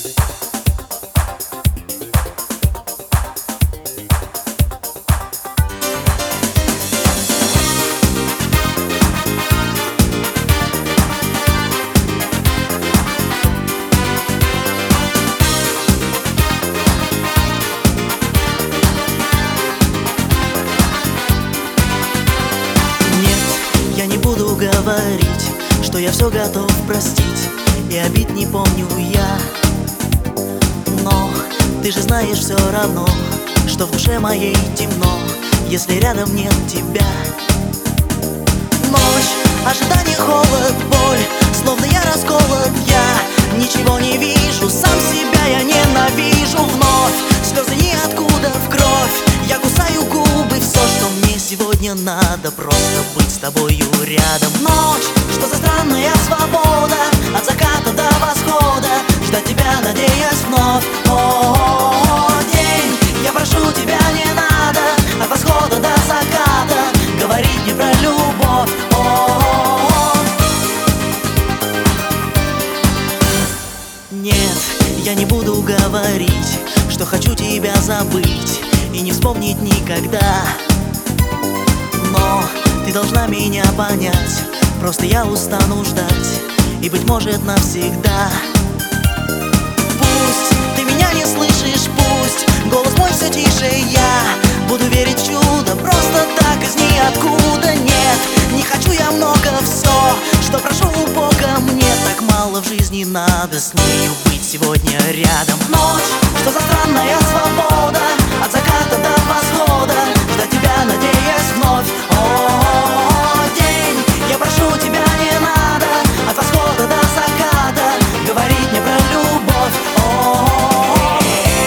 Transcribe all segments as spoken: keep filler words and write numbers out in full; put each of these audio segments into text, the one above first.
Я не буду говорить, что я все готов простить, и обид не помню я. Но ты же знаешь все равно, что в душе моей темно, если рядом нет тебя. Ночь, ожидание, холод, боль, словно я расколот, я ничего не вижу, сам себя я ненавижу. Вновь слезы ниоткуда в кровь, я кусаю губы, все, что мне сегодня надо, просто быть с тобою рядом. Ночь, что за странная свобода, от заката до восхода, ждать тебя, надеясь вновь. О, день, я прошу тебя, не надо, от восхода до заката говорить мне про любовь. О, нет, я не буду говорить, что хочу тебя забыть и не вспомнить никогда. Но ты должна меня понять, просто я устану ждать, и, быть может, навсегда. Пусть ты меня не слышишь, пусть голос мой все тише, я буду верить в чудо, просто так из ниоткуда. Нет, не хочу я много, все, что прошу у Бога, мне так мало в жизни надо с нею быть сегодня рядом. Ночь, что за странная свобода, от заката до восхода, ждать тебя, надеясь вновь. О, день, я прошу тебя, не надо, от восхода до заката говорить мне про любовь. О,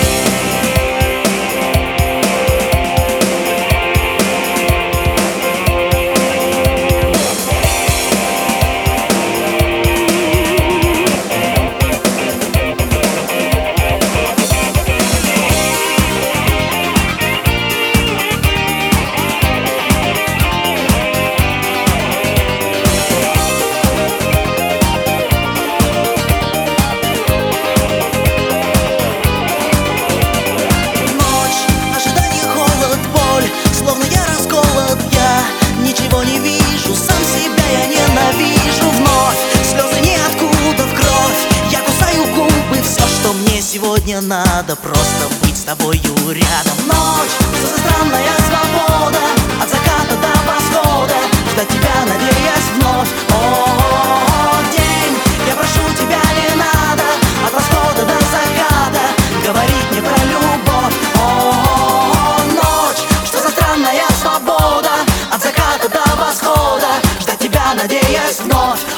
сегодня надо просто быть с тобою рядом. Ночь, что за странная свобода, от заката до восхода, ждать тебя, надеясь вновь. О, день, я прошу тебя, не надо, от восхода до заката говорить мне про любовь. О, ночь, что за странная свобода, от заката до восхода, ждать тебя, надеясь вновь.